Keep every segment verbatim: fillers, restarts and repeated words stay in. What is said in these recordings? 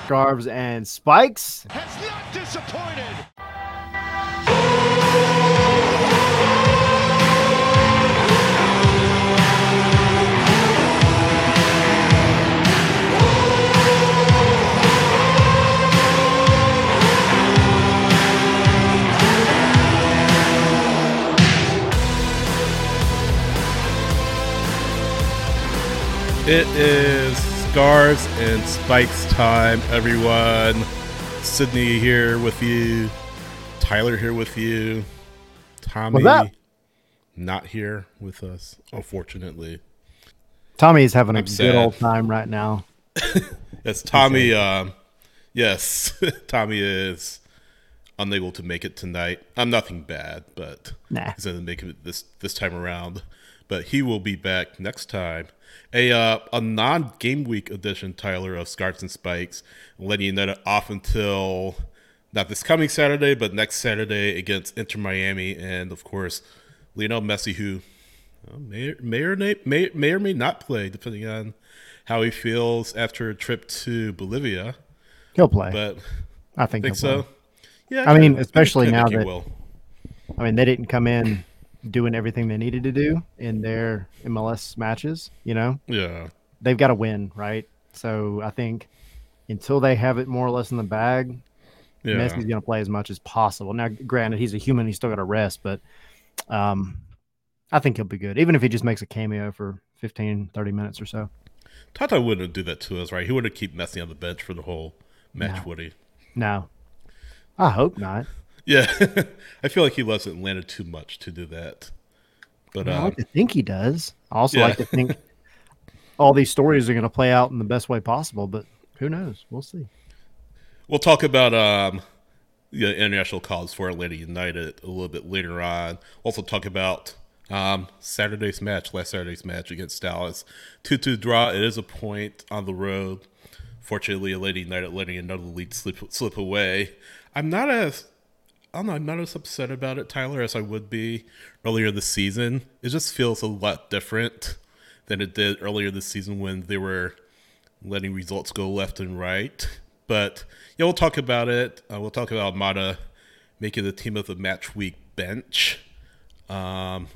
Scarves and Spikes. Has not disappointed. It is Scarves and Spikes time, everyone. Sydney here with you. Tyler here with you. Tommy not here with us, unfortunately. Tommy is having a I'm good sad. old time right now. Yes, Tommy. Um, yes, Tommy is unable to make it tonight. I'm nothing bad, but Nah. he's going to make it this this time around. But he will be back next time. A uh, a non-game week edition, Tyler, of Scarves and Spikes, letting you know that off until not this coming Saturday, but next Saturday against Inter Miami, and of course Lionel Messi, who uh, may may or may, may may or may not play, depending on how he feels after a trip to Bolivia. He'll play. But I think, think he'll so. play. Yeah, I mean, I especially think now he that will. I mean they didn't come in doing everything they needed to do in their M L S matches. You know, Yeah. they've got to win, right? So I think until they have it more or less in the bag, Yeah. Messi's going to play as much as possible. Now, granted, he's a human; he's still got to rest, but um, I think he'll be good, even if he just makes a cameo for fifteen, thirty minutes or so. Tata wouldn't do that to us, right? He wouldn't keep Messi on the bench for the whole match, No. would he? No, I hope not. Yeah, I feel like he loves Atlanta too much to do that. But I um, like to think he does. I also yeah. like to think all these stories are going to play out in the best way possible, but who knows? We'll see. we'll talk about um, the international calls for Atlanta United a little bit later on. Also talk about um, Saturday's match, last Saturday's match against Dallas. two two draw. It is a point on the road. Fortunately, Atlanta United letting another lead slip slip away. I'm not as I don't know, I'm not as upset about it, Tyler, as I would be earlier this season. It just feels a lot different than it did earlier this season when they were letting results go left and right. But yeah, we'll talk about it. Uh, we'll talk about Mata making the team of the match week bench. Um,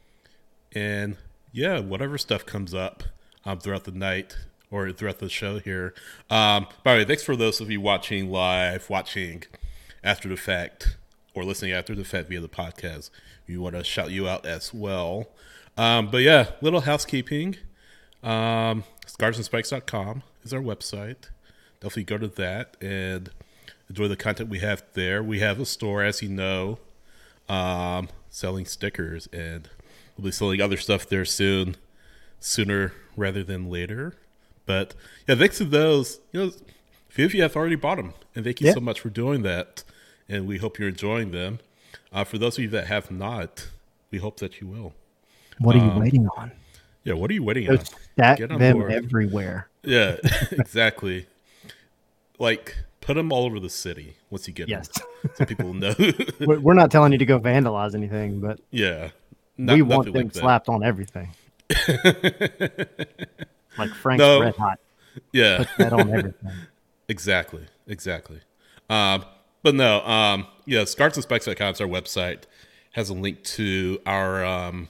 and yeah, whatever stuff comes up um, throughout the night or throughout the show here. Um, by the way, thanks for those of you watching live, watching after the fact, or listening after the fact via the podcast. We want to shout you out as well. Um, but yeah, little housekeeping. Um, scarves and spikes dot com is our website. Definitely go to that and enjoy the content we have there. We have a store, as you know, um, selling stickers, and we'll be selling other stuff there soon, sooner rather than later. But yeah, thanks to those, you know, a few of you have already bought them, and thank you Yeah. so much for doing that. And we hope you're enjoying them. Uh, for those of you that have not, we hope that you will. What are you Um, waiting on? Yeah, what are you waiting Go on? stack Get on them board. everywhere. Yeah, exactly. Like, put them all over the city once you get Yes. them, so people know. We're we're not telling you to go vandalize anything, but Yeah, we not, want nothing them like that. slapped on everything. Like Frank's No. Red Hot. Yeah, Put that on everything. exactly, exactly. Um, but no, um, yeah, scarves and spikes dot com is our website. Has a link to our um,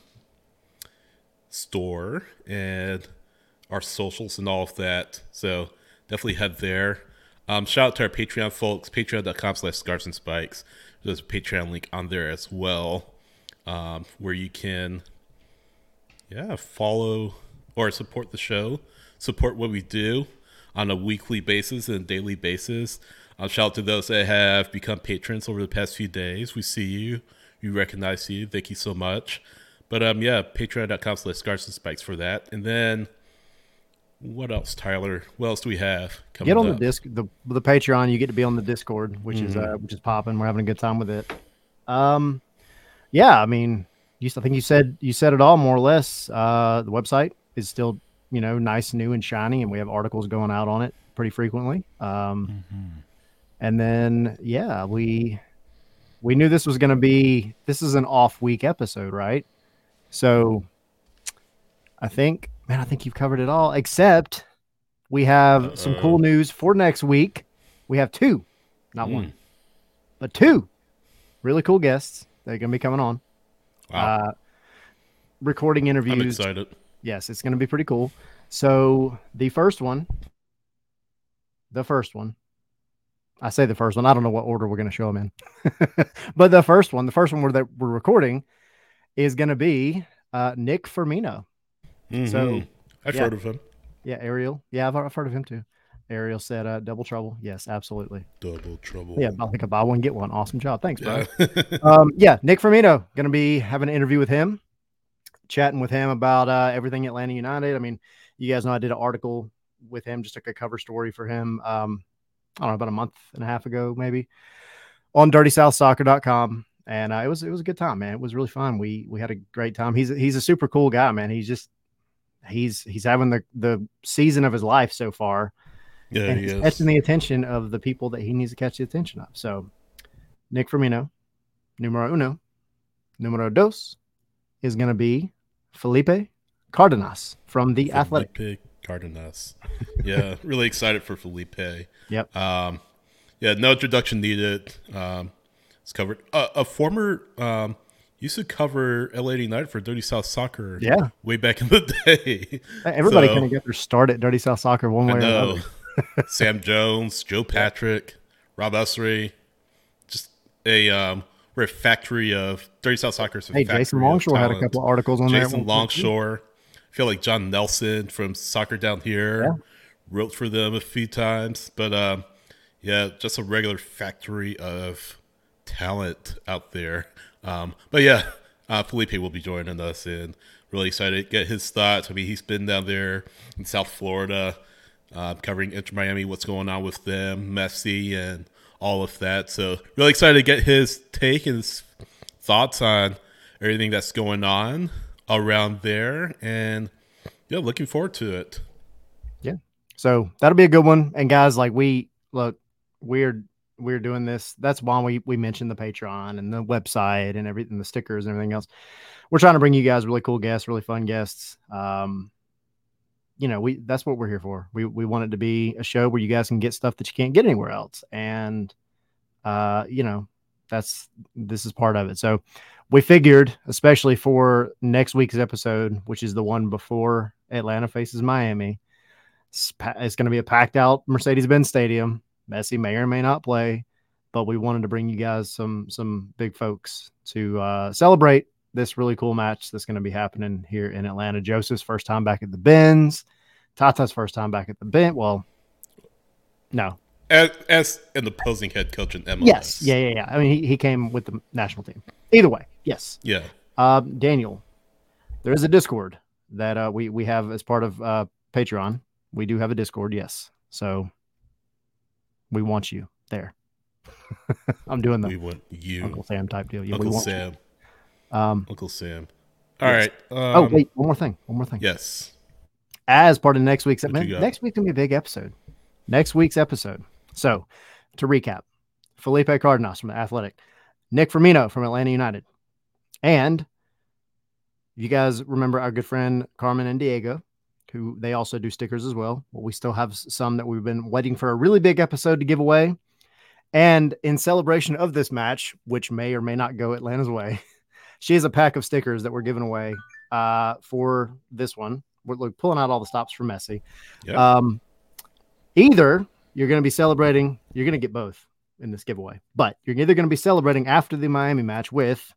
store and our socials and all of that. So definitely head there. Um, shout out to our Patreon folks, patreon dot com slash scarves and spikes. There's a Patreon link on there as well, um, where you can, yeah, follow or support the show, support what we do on a weekly basis and daily basis. Um, shout out to those that have become patrons over the past few days. We see you. We recognize you. Thank you so much. But um, yeah, patreon dot com slash scarves and spikes for that. And then what else, Tyler? What else do we have coming Get on up? the disc the the Patreon. You get to be on the Discord, which is uh which is popping. We're having a good time with it. Um, yeah, I mean, you I think you said you said it all more or less. Uh, the website is still you know nice, new, and shiny, and we have articles going out on it pretty frequently. Um, and then yeah, we we knew this was going to be this is an off week episode, right? So I think, man, I think you've covered it all, except we have some cool news for next week. we have two, not Mm. one, but two really cool guests that are going to be coming on. Wow. Uh, recording interviews. I'm excited. Yes, it's going to be pretty cool. So the first one, the first one, I say the first one. I don't know what order we're going to show them in, but the first one, the first one we're, that we're recording is going to be uh, Nick Firmino. Mm-hmm. So I've yeah. heard of him. Yeah, Ariel. Yeah, I've, I've heard of him too. Ariel said uh, double trouble. Yes, absolutely. Double trouble. Yeah, I think I buy one, get one. Awesome job. Thanks, bro. Yeah. um, yeah, Nick Firmino, going to be having an interview with him, chatting with him about uh, everything Atlanta United. I mean, you guys know I did an article with him, just like a cover story for him, um, I don't know, about a month and a half ago, maybe, on dirty south soccer dot com. And uh, it was it was a good time, man. It was really fun. We we had a great time. He's he's a super cool guy, man. He's just he's he's having the the season of his life so far. Yeah, and he he's is. catching the attention of the people that he needs to catch the attention of. So, Nick Firmino, numero uno, numero dos, is going to be Felipe Cardenas from The Felipe Athletic. Cardenas. Yeah, really excited for Felipe. Yep. Um, yeah, no introduction needed. Um, it's covered. Uh, a former um, used to cover L A United for Dirty South Soccer. Yeah. Way back in the day. Everybody So, kind of got their start at Dirty South Soccer one way I or know. another. Sam Jones, Joe Patrick, Rob Usry, just a um, we're a factory of Dirty South Soccer. Hey, Jason Longshore had a couple of articles on Jason there. Jason Longshore. I feel like John Nelson from Soccer Down Here Yeah. wrote for them a few times, but um, yeah, just a regular factory of talent out there. Um, but yeah, uh, Felipe will be joining us, and really excited to get his thoughts. I mean, he's been down there in South Florida. Uh, covering Inter Miami, what's going on with them, Messi, and all of that. So really excited to get his take and his thoughts on everything that's going on around there. And yeah, looking forward to it. Yeah. So that'll be a good one. And guys, like we look, we're we're doing this. That's why we we mentioned the Patreon and the website and everything, the stickers and everything else. We're trying to bring you guys really cool guests, really fun guests. Um, you know, we that's what we're here for. We we want it to be a show where you guys can get stuff that you can't get anywhere else. And uh, you know, that's this is part of it. So we figured, especially for next week's episode, which is the one before Atlanta faces Miami, it's, it's going to be a packed out Mercedes-Benz Stadium. Messi may or may not play, but we wanted to bring you guys some some big folks to uh, celebrate this really cool match that's going to be happening here in Atlanta. Joseph's first time back at the Benz. Tata's first time back at the Benz. Well, no. As, as an opposing head coach in M L Yes. S. Yeah, yeah, yeah. I mean, he, he came with the national team. Either way, yes. Yeah. Um, Daniel, there is a Discord that uh, we, we have as part of uh, Patreon. We do have a Discord, yes. So we want you there. I'm doing the We want you. Uncle Sam type deal. Yeah, we Uncle want Sam. You. Um, Uncle Sam. All right. yes. Um, oh, wait, one more thing. One more thing. Yes. As part of next week's What man, you got? next week's gonna be a big episode. Next week's episode. So to recap, Felipe Cardenas from the Athletic, Nick Firmino from Atlanta United, and you guys remember our good friend Carmen and Diego, who they also do stickers as well. Well, we still have some that we've been waiting for a really big episode to give away. And in celebration of this match, which may or may not go Atlanta's way, she has a pack of stickers that we're giving away uh, for this one. We're like, pulling out all the stops for Messi. Yep. Um, either you're going to be celebrating, you're going to get both in this giveaway, but you're either going to be celebrating after the Miami match with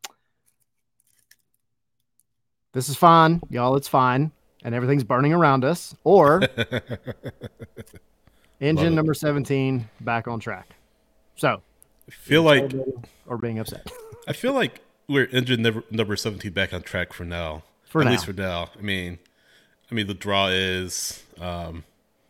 this is fine, y'all, it's fine, and everything's burning around us, or engine number seventeen back on track. So I feel like or being upset. I feel like we're engine number, number seventeen back on track for now. For At now. least for now. I mean, I mean the draw is um,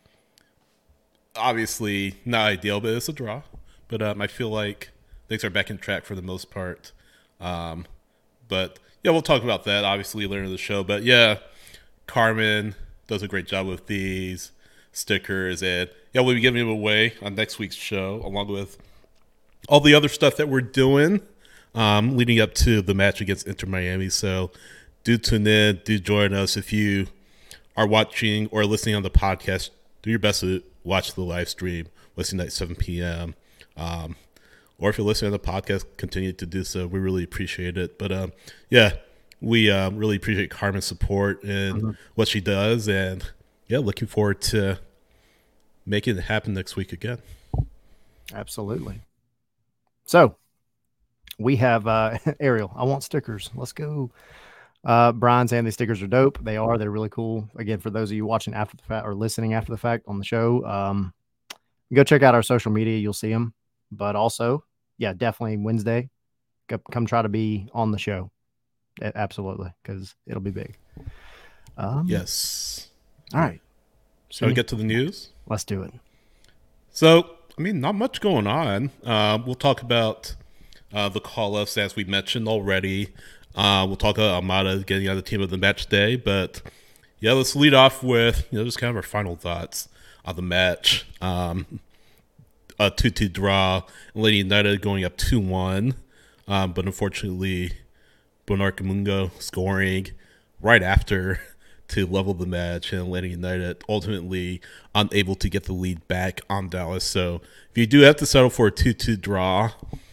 obviously not ideal, but it's a draw. But um, I feel like things are back on track for the most part. Um, but yeah, we'll talk about that obviously later in the show. But yeah, Carmen does a great job with these stickers, and yeah, we'll be giving them away on next week's show, along with all the other stuff that we're doing um, leading up to the match against Inter Miami. So do tune in, do join us. If you are watching or listening on the podcast, do your best to watch the live stream Wednesday night, seven p.m. Um, or if you're listening to the podcast, continue to do so. We really appreciate it. But um, yeah, we um, really appreciate Carmen's support and mm-hmm. what she does. And yeah, looking forward to making it happen next week again. Absolutely. So we have uh, Ariel. I want stickers. Let's go. Uh, Brian saying these stickers are dope. They are. They're really cool. Again, for those of you watching after the fact or listening after the fact on the show, um, go check out our social media. You'll see them. But also, yeah, definitely Wednesday. Go, come try to be on the show. Absolutely, because it'll be big. Um, yes. All right. Shall we get to the news? Let's do it. So, I mean, not much going on. Uh, we'll talk about uh, the call-ups, as we mentioned already. Uh, we'll talk about Almada getting on the team of the match day. But, yeah, let's lead off with, you know, just kind of our final thoughts on the match. Um A two two draw, Lady United going up two one, um, but unfortunately, Bonarca Mungo scoring right after to level the match, and Lady United ultimately unable to get the lead back on Dallas. So if you do have to settle for a two two draw,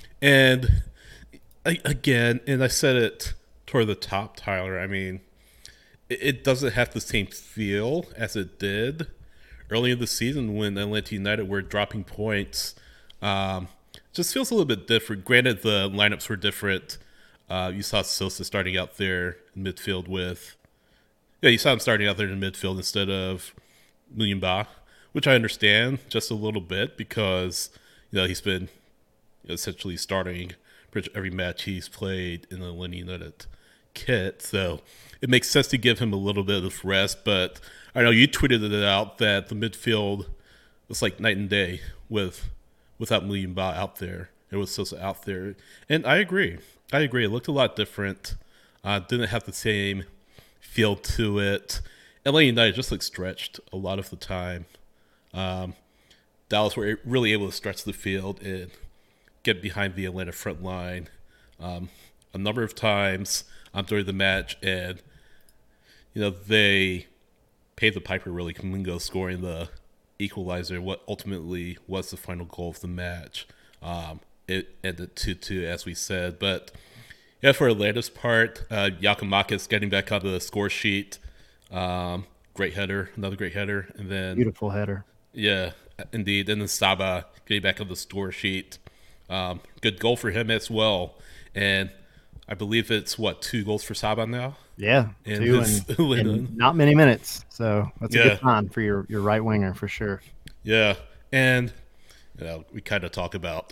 and I, again, and I said it toward the top, Tyler, I mean, it, it doesn't have the same feel as it did early in the season when Atlanta United were dropping points. Um, just feels a little bit different. Granted, the lineups were different. Uh, you saw Sosa starting out there in midfield with... Yeah, you saw him starting out there in midfield instead of Muyumba, which I understand just a little bit because, you know, he's been essentially starting pretty much every match he's played in the Atlanta United kit. So it makes sense to give him a little bit of rest, but I know you tweeted it out that the midfield was like night and day with without Muyumba out there. It was Sosa out there. And I agree. I agree. It looked a lot different. Uh, didn't have the same feel to it. L A United just looked stretched a lot of the time. Um, Dallas were really able to stretch the field and get behind the Atlanta front line um, a number of times um, during the match. And, you know, they paid the piper really. Kamungo scoring the equalizer, what ultimately was the final goal of the match. Um, it ended two two, as we said. But, yeah, for Atlanta's part, uh, Giakoumakis getting back onto the score sheet. Um, great header, another great header. And then beautiful header. Yeah, indeed. And then Saba getting back on the score sheet. Um, good goal for him as well. And I believe it's, what, two goals for Saba now? Yeah, in two his, in, in not many minutes. So that's a yeah. good sign for your, your right winger for sure. Yeah, and you know, we kind of talk about,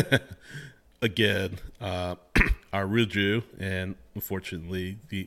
again, uh, our Ruju, and unfortunately the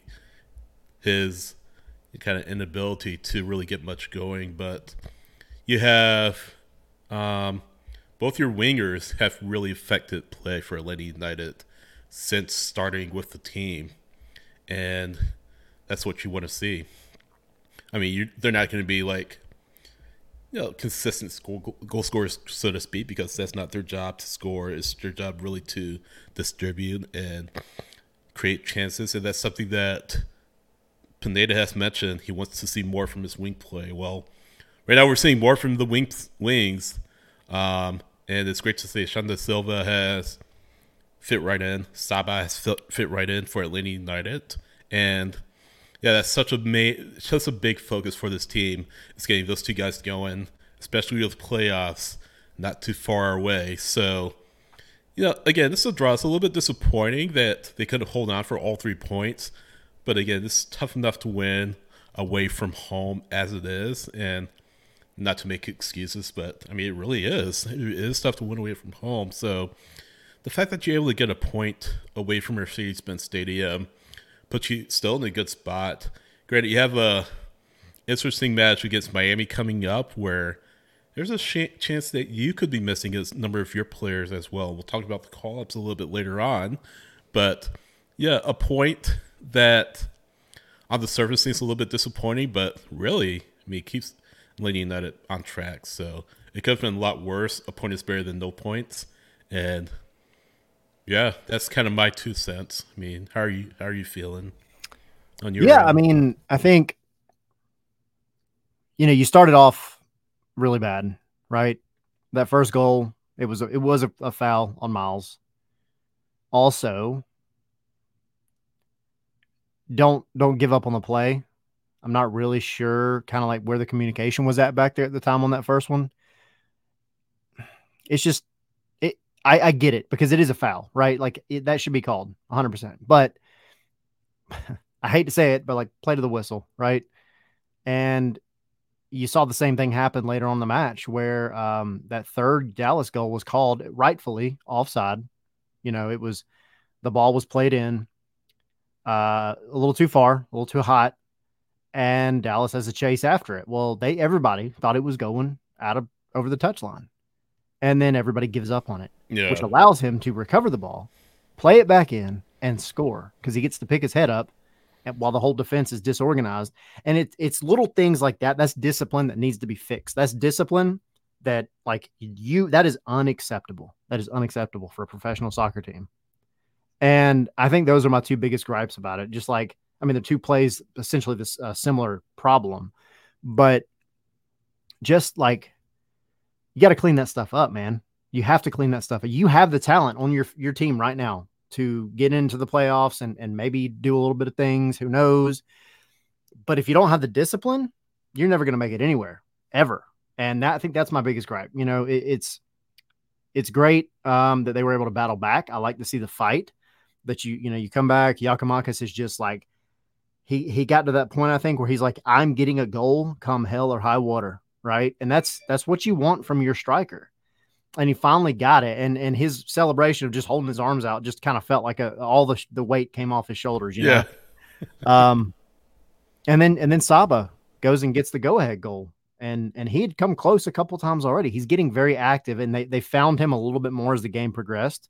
his kind of inability to really get much going. But you have um, both your wingers have really affected play for Atlanta United since starting with the team. And that's what you want to see. I mean, you, they're not going to be like, you know, consistent score, goal scorers, so to speak, because that's not their job to score. It's their job really to distribute and create chances. And that's something that Pineda has mentioned. He wants to see more from his wing play. Well, right now we're seeing more from the wing, wings. Um, and it's great to see Xander Silva has fit right in. Saba has fit, fit right in for Atlanta United. And yeah, that's such a ma- such a big focus for this team. It's getting those two guys going, especially with playoffs not too far away. So, you know, again, this is a draw. It's a little bit disappointing that they couldn't hold on for all three points. But again, this is tough enough to win away from home as it is. And not to make excuses, but I mean, it really is. It is tough to win away from home. So the fact that you're able to get a point away from Mercedes-Benz Stadium puts you still in a good spot. Granted, you have a interesting match against Miami coming up where there's a sh- chance that you could be missing a number of your players as well. We'll talk about the call-ups a little bit later on. But, yeah, a point that on the surface seems a little bit disappointing, but really, I mean, it keeps Atlanta United on track. So it could have been a lot worse. A point is better than no points. And yeah, that's kind of my two cents. I mean, how are you? How are you feeling on your? Yeah, end? I mean, I think you know you started off really bad, right? That first goal, it was a, it was a, a foul on Miles. Also, don't don't give up on the play. I'm not really sure kind of like where the communication was at back there at the time on that first one. It's just it I, I get it because it is a foul, right? Like it, that should be called one hundred percent. But I hate to say it, but like play to the whistle, right? And you saw the same thing happen later on in the match where um, that third Dallas goal was called rightfully offside. You know, it was the ball was played in uh, a little too far, a little too hot, and Dallas has a chase after it. Well, they everybody thought it was going out of over the touchline, and then everybody gives up on it, Yeah. which allows him to recover the ball, play it back in, and score because he gets to pick his head up while the whole defense is disorganized. And it, it's little things like that. That's discipline that needs to be fixed. That's discipline that like you, that is unacceptable. That is unacceptable for a professional soccer team. And I think those are my two biggest gripes about it. Just like, I mean, the two plays essentially this uh, similar problem, but just like, you got to clean that stuff up, man. You have to clean that stuff up. You have the talent on your, your team right now to get into the playoffs and, and maybe do a little bit of things, who knows? But if you don't have the discipline, you're never going to make it anywhere, ever. And that, I think that's my biggest gripe. You know, it, it's it's great um, that they were able to battle back. I like to see the fight that you, you know, you come back. Giakoumakis is just like, he he got to that point, I think, where he's like, I'm getting a goal come hell or high water, right? And that's that's what you want from your striker. And he finally got it, and and his celebration of just holding his arms out just kind of felt like a, all the the weight came off his shoulders, you Yeah. know. um, and then and then Saba goes and gets the go ahead goal, and and he had come close a couple times already. He's getting very active, and they they found him a little bit more as the game progressed,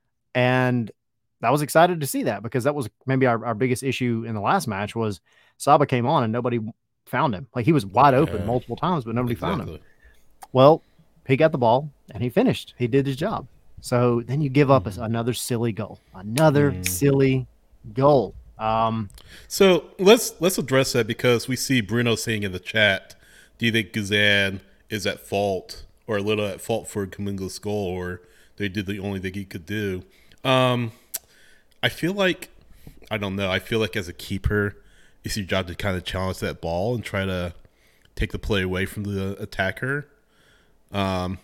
and I was excited to see that because that was maybe our, our biggest issue in the last match was Saba came on and nobody found him. Like he was wide open Yeah. multiple times, but nobody found him. Exactly. Well, he got the ball and he finished. He did his job. So then you give up a, another silly goal, another Mm. silly goal. Um, So let's let's address that because we see Bruno saying in the chat, do you think Guzan is at fault or a little at fault for Kamunga's goal, or they did the only thing he could do? Um, I feel like, I don't know, I feel like as a keeper, it's your job to kind of challenge that ball and try to take the play away from the attacker. Um,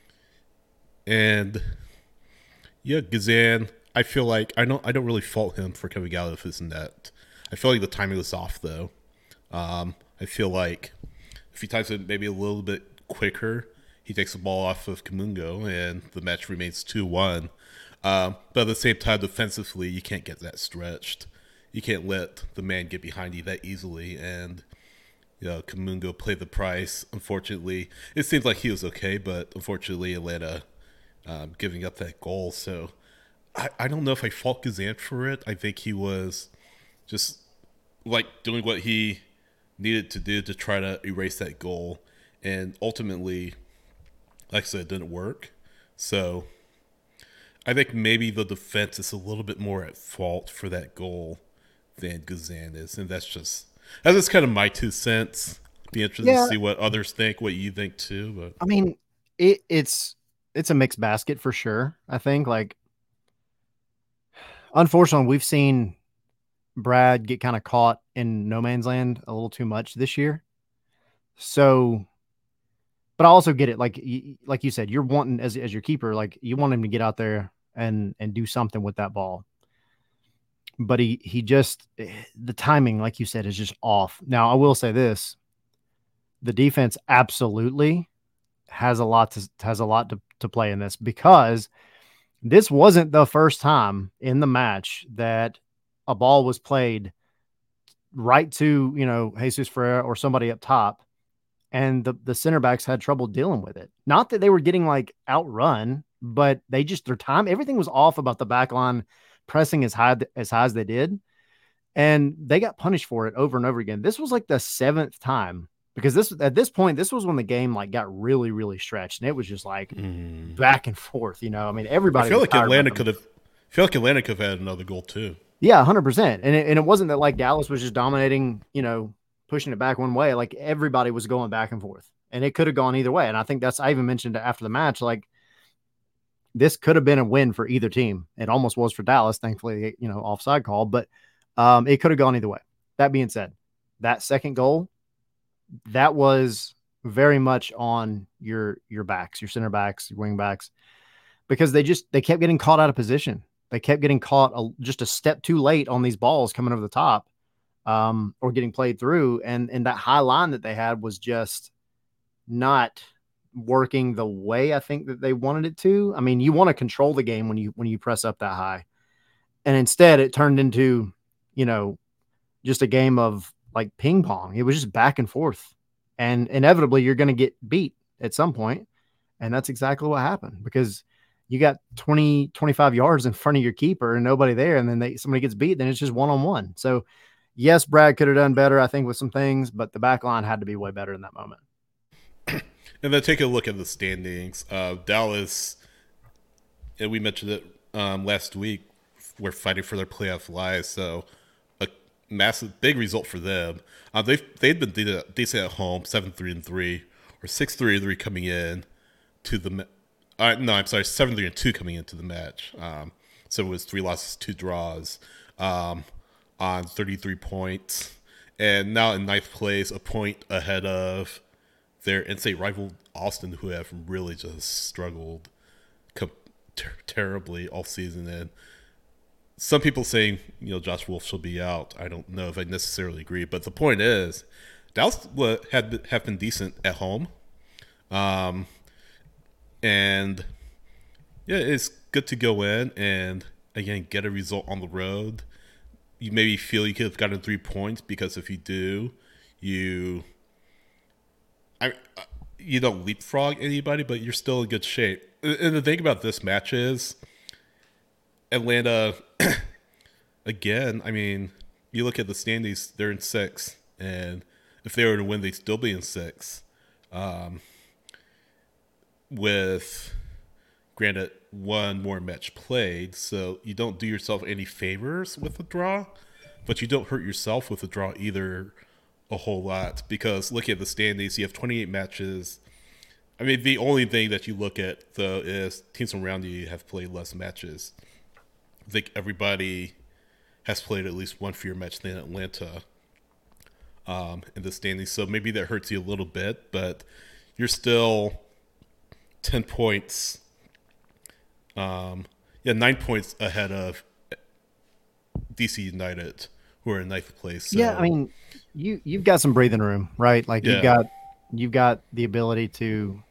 and yeah, Guzan, I feel like I don't I don't really fault him for coming out of his net. I feel like the timing was off though. Um, I feel like if he times it maybe a little bit quicker, he takes the ball off of Kamungo and the match remains two one. Um, but at the same time, defensively, you can't get that stretched. You can't let the man get behind you that easily. And you know, Kamungo paid the price. Unfortunately, it seems like he was okay, but unfortunately, Atlanta um, giving up that goal. So I, I don't know if I fault Guzan for it. I think he was just like doing what he needed to do to try to erase that goal. And ultimately, like I said, it didn't work. So I think maybe the defense is a little bit more at fault for that goal than Guzan is. And that's just, that's just kind of my two cents. Be interested Yeah. to see what others think, what you think too. But I mean, it, it's it's a mixed basket for sure. I think like, unfortunately, we've seen Brad get kind of caught in no man's land a little too much this year. So, but I also get it. Like, y- like you said, you're wanting as as your keeper, like you want him to get out there and and do something with that ball. But he he just the timing, like you said, is just off. Now, I will say this: the defense absolutely has a lot to has a lot to, to play in this because this wasn't the first time in the match that a ball was played right to, you know, Jesus Ferreira or somebody up top, and the, the center backs had trouble dealing with it. Not that they were getting like outrun, but they just, their time, everything was off about the back line pressing as high as high as they did. And they got punished for it over and over again. This was like the seventh time because this, at this point, this was when the game like got really, really stretched. And it was just like mm. back and forth, you know, I mean, everybody, I feel was like tired Atlanta of them. could have, I feel like Atlanta could have had another goal too. Yeah, one hundred percent. And it, and it wasn't that like Dallas was just dominating, you know, pushing it back one way. Like everybody was going back and forth. and it could have gone either way. And I think that's, I even mentioned after the match, like, this could have been a win for either team. It almost was for Dallas, thankfully, you know, offside call, but um, it could have gone either way. That being said, that second goal, that was very much on your your backs, your center backs, your wing backs, because they just they kept getting caught out of position. They kept getting caught a, just a step too late on these balls coming over the top, um, or getting played through, and and that high line that they had was just not working the way I think that they wanted it to. I mean, you want to control the game when you when you press up that high, and instead it turned into, you know, just a game of like ping pong. It was just back and forth, and inevitably you're going to get beat at some point. And that's exactly what happened, because you got twenty, twenty-five yards in front of your keeper and nobody there. And then they, somebody gets beat, then it's just one-on-one. So yes, Brad could have done better, I think, with some things, but the back line had to be way better in that moment. And then take a look at the standings. Uh, Dallas, and we mentioned it um, last week, we're fighting for their playoff lives. So massive, big result for them. Uh, they've they've been decent at home, seven three and three, or six three and three coming in to the. Uh, no, I'm sorry, seven three and two coming into the match. Um, so it was three losses, two draws, um, on thirty-three points, and now in ninth place, a point ahead of their in-state rival Austin, who have really just struggled co- ter- terribly all season. And some people saying, you know, Josh Wolf should be out. I don't know if I necessarily agree, but the point is, Dallas had have been decent at home, um, and yeah, it's good to go in and again get a result on the road. You maybe feel you could have gotten three points because if you do, you, I, you don't leapfrog anybody, but you're still in good shape. And the thing about this match is, Atlanta, again, I mean, you look at the standings, they're in six, and if they were to win, they'd still be in six. Um, with, granted, one more match played, so you don't do yourself any favors with a draw, but you don't hurt yourself with a draw either a whole lot, because look at the standings, you have twenty-eight matches. I mean, the only thing that you look at, though, is teams around you have played less matches. I think everybody has played at least one fewer match than Atlanta um, in the standings. So maybe that hurts you a little bit, but you're still ten points. Um, yeah, nine points ahead of D C United, who are in ninth place. So. Yeah, I mean, you you've got some breathing room, right? Like yeah. you've got you've got the ability to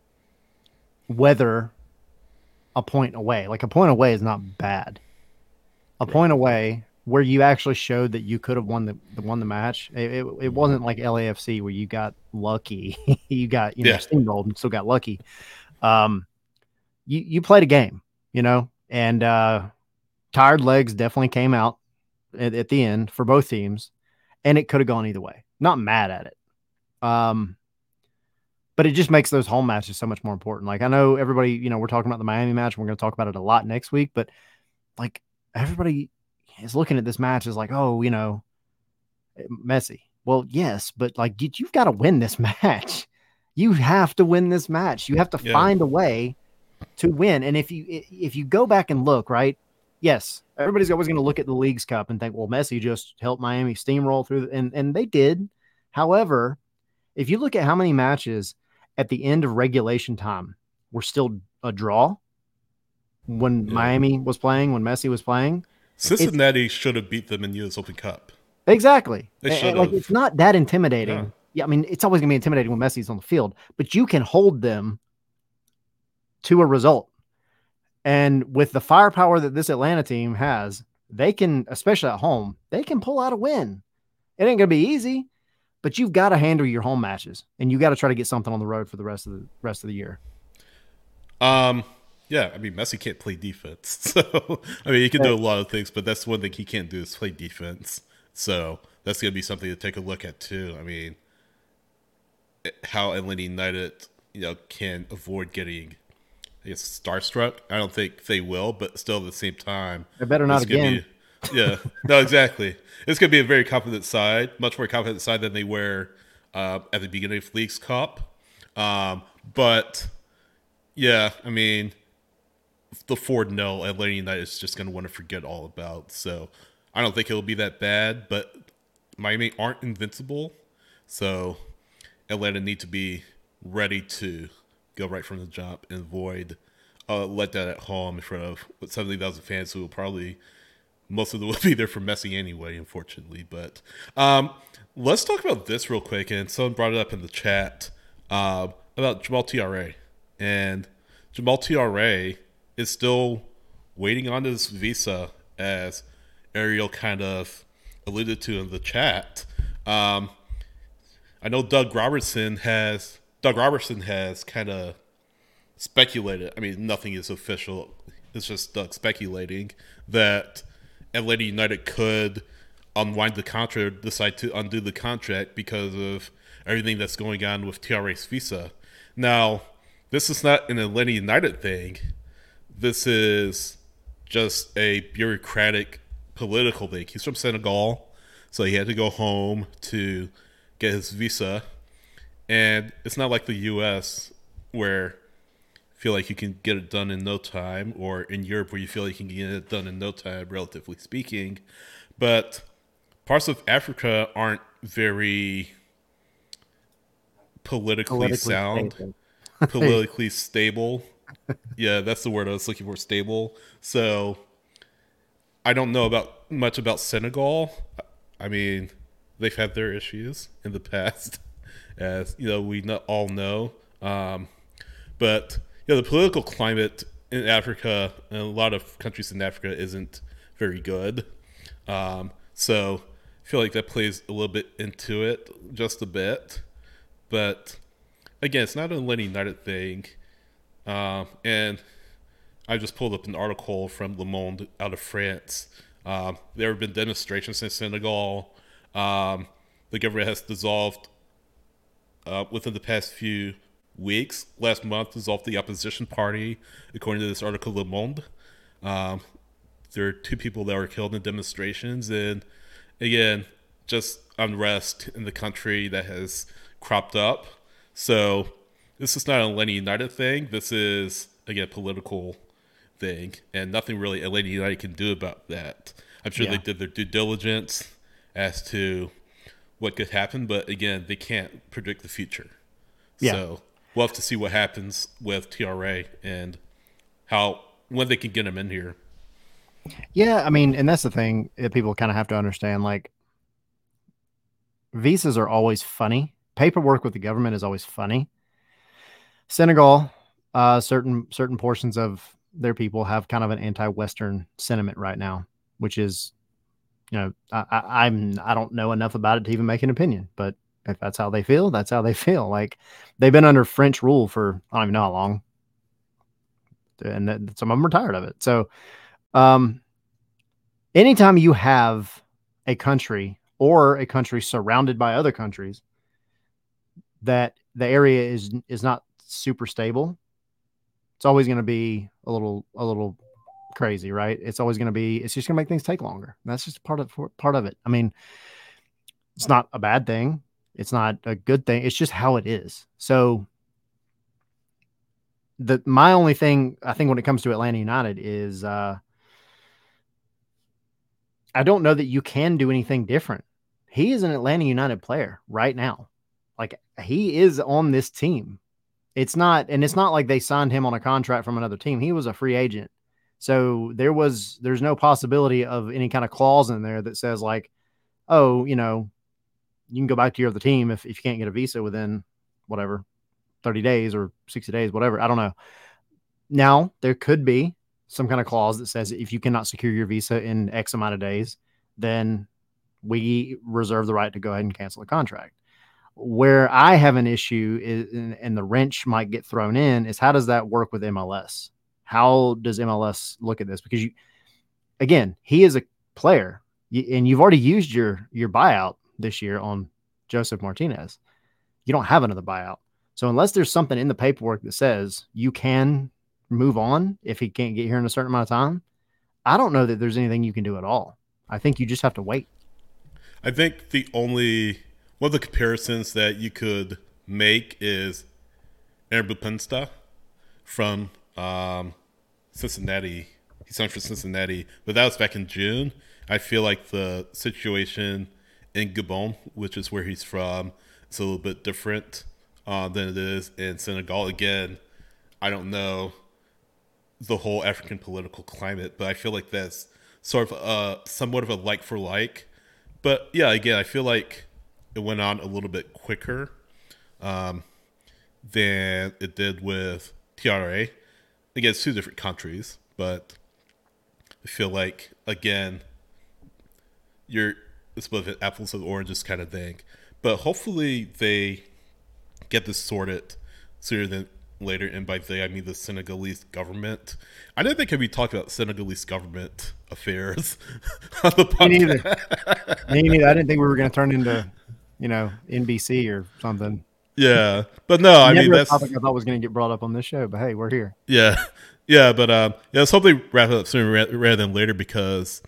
weather a point away. Like a point away is not bad. A point away where you actually showed that you could have won the, the won the match. It, it, it wasn't like L A F C where you got lucky. you got you know yeah. steamrolled and still got lucky. Um, you you played a game, you know, and uh, tired legs definitely came out at, at the end for both teams, and it could have gone either way. Not mad at it. Um, but it just makes those home matches so much more important. Like I know everybody, you know, we're talking about the Miami match. And we're going to talk about it a lot next week, but like everybody is looking at this match as like, oh, you know, Messi. Well, yes, but like you, you've got to win this match. You have to win this match. You have to yeah. find a way to win. And if you if you go back and look, right, yes, everybody's always going to look at the Leagues Cup and think, well, Messi just helped Miami steamroll through, and and they did. However, if you look at how many matches at the end of regulation time were still a draw when yeah. Miami was playing, when Messi was playing, Cincinnati should have beat them in U S Open Cup. Exactly. They should have. Like, it's not that intimidating. Yeah. yeah, I mean, it's always going to be intimidating when Messi's on the field, but you can hold them to a result. And with the firepower that this Atlanta team has, they can, especially at home, they can pull out a win. It ain't going to be easy, but you've got to handle your home matches, and you got to try to get something on the road for the rest of the rest of the year. Um, yeah, I mean, Messi can't play defense. So, I mean, he can do a lot of things, but that's one thing he can't do is play defense. So that's going to be something to take a look at too. I mean, how Atlanta United, you know, can avoid getting, I guess, starstruck. I don't think they will, but still at the same time, they better not again. Be, yeah, no, exactly. It's going to be a very confident side, much more confident side than they were uh, at the beginning of Leagues Cup. Um, but yeah, I mean, the Ford no, Atlanta United is just going to want to forget all about. So I don't think it'll be that bad, but Miami aren't invincible. So Atlanta need to be ready to go right from the jump and avoid uh, let that at home in front of seventy thousand fans who will probably, most of them will be there for Messi anyway, unfortunately. But um, let's talk about this real quick. And someone brought it up in the chat uh, about Jamal T R A. And Jamal T R A is still waiting on his visa, as Ariel kind of alluded to in the chat. Um, I know Doug Robertson has Doug Robertson has kind of speculated. I mean, nothing is official. It's just Doug speculating that Atlanta United could unwind the contract, decide to undo the contract because of everything that's going on with T R A's visa. Now, this is not an Atlanta United thing. This is just a bureaucratic political thing. He's from Senegal, so he had to go home to get his visa. And it's not like the U S where you feel like you can get it done in no time, or in Europe where you feel like you can get it done in no time, relatively speaking. But parts of Africa aren't very politically, politically sound, stable. politically stable. Yeah, that's the word I was looking for, stable. So I don't know about much about Senegal. I mean, they've had their issues in the past, as you know, we not all know. Um, but you know, the political climate in Africa and a lot of countries in Africa isn't very good. Um, so I feel like that plays a little bit into it, just a bit. But again, it's not an Atlanta United thing. Uh, and I just pulled up an article from Le Monde out of France. Um, there have been demonstrations in Senegal. Um, the government has dissolved uh, within the past few weeks. Last month, dissolved the opposition party, according to this article, Le Monde. Um, there are two people that were killed in demonstrations, and again, just unrest in the country that has cropped up. So this is not an Atlanta United thing. This is, again, political thing, and nothing really Atlanta United can do about that. I'm sure yeah. they did their due diligence as to what could happen, but again, they can't predict the future. Yeah. So we'll have to see what happens with T R A and how when they can get them in here. Yeah, I mean, and that's the thing that people kind of have to understand. Like, visas are always funny. Paperwork with the government is always funny. Senegal, uh, certain certain portions of their people have kind of an anti-Western sentiment right now, which is, you know, I, I, I'm I don't know enough about it to even make an opinion. But if that's how they feel, that's how they feel. Like, they've been under French rule for I don't even know how long, and that, some of them are tired of it. So, um, anytime you have a country or a country surrounded by other countries that the area is is not super stable, it's always going to be a little a little crazy, right? It's always going to be it's just going to make things take longer. That's just part of part of it. I mean, it's not a bad thing. It's not a good thing. It's just how it is. So the my only thing I think when it comes to Atlanta United is uh I don't know that you can do anything different. He is an Atlanta United player right now. Like, he is on this team. It's not, and it's not like they signed him on a contract from another team. He was a free agent. So there was, there's no possibility of any kind of clause in there that says like, oh, you know, you can go back to your other team if, if you can't get a visa within whatever, thirty days or sixty days, whatever. I don't know. Now there could be some kind of clause that says if you cannot secure your visa in X amount of days, then we reserve the right to go ahead and cancel the contract. Where I have an issue is, and, and the wrench might get thrown in, is how does that work with M L S? How does M L S look at this? Because you, again, he is a player, and you've already used your your buyout this year on Joseph Martinez. You don't have another buyout. So unless there's something in the paperwork that says you can move on if he can't get here in a certain amount of time, I don't know that there's anything you can do at all. I think you just have to wait. I think the only one of the comparisons that you could make is Erbupunsta from um, Cincinnati. He signed for Cincinnati, but that was back in June. I feel like the situation in Gabon, which is where he's from, is a little bit different uh, than it is in Senegal. Again, I don't know the whole African political climate, but I feel like that's sort of a, somewhat of a like for like. But yeah, again, I feel like it went on a little bit quicker um, than it did with T R A. Again, it's two different countries, but I feel like, again, you're it's both an apples and oranges kind of thing. But hopefully they get this sorted sooner than later. And by they, I mean the Senegalese government. I didn't think I'd be talking about Senegalese government affairs on the podcast. Me neither. Me neither. I didn't think we were going to turn into, you know, N B C or something. Yeah. But no, I Never mean, a that's. topic I thought was going to get brought up on this show, but hey, we're here. Yeah. Yeah. But um, yeah, let's hopefully wrap it up sooner rather than later because.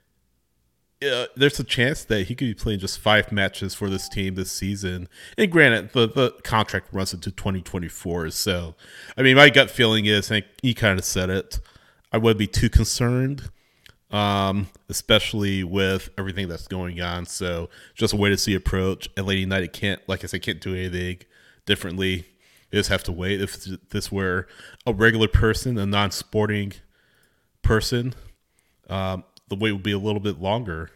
Yeah, there's a chance that he could be playing just five matches for this team this season. And granted, the, the contract runs into twenty twenty-four. So, I mean, my gut feeling is, I think he kind of said it, I wouldn't be too concerned, um, especially with everything that's going on. So, just a wait to see approach. And Lady United can't, like I said, can't do anything differently. They just have to wait. If this were a regular person, a non-sporting person, um, the wait would be a little bit longer.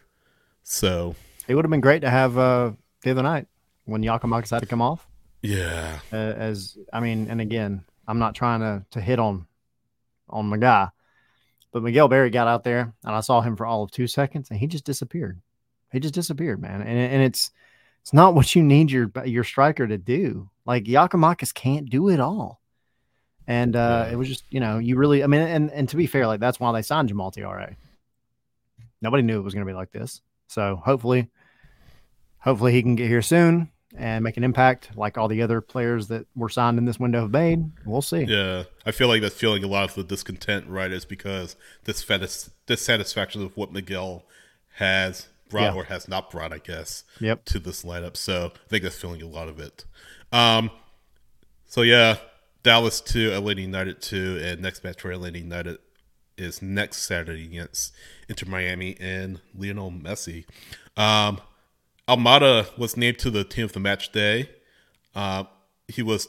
So it would have been great to have uh, the other night when Giakoumakis had to come off. Yeah. Uh, as I mean, and again, I'm not trying to to hit on on my guy, but Miguel Berry got out there and I saw him for all of two seconds and he just disappeared. He just disappeared, man. And and it's it's not what you need your your striker to do. Like Giakoumakis can't do it all. And uh, yeah. it was just, you know, you really, I mean, and and to be fair, like that's why they signed Jamal T R A. Nobody knew it was going to be like this. So hopefully, hopefully he can get here soon and make an impact like all the other players that were signed in this window have made. We'll see. Yeah. I feel like that's feeling a lot of the discontent, right, is because this dissatisfaction of what Miguel has brought yeah. or has not brought, I guess, yep. to this lineup. So I think that's feeling a lot of it. Um. So, yeah, Dallas two, Atlanta United two, and next match for Atlanta United is next Saturday against Inter Miami and Lionel Messi. Um, Almada was named to the team of the match day. Uh, he was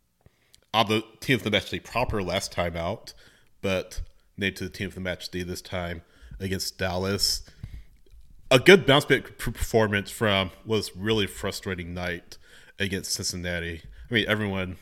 on the team of the match day proper last time out, but named to the team of the match day this time against Dallas. A good bounce back performance from was really frustrating night against Cincinnati. I mean, everyone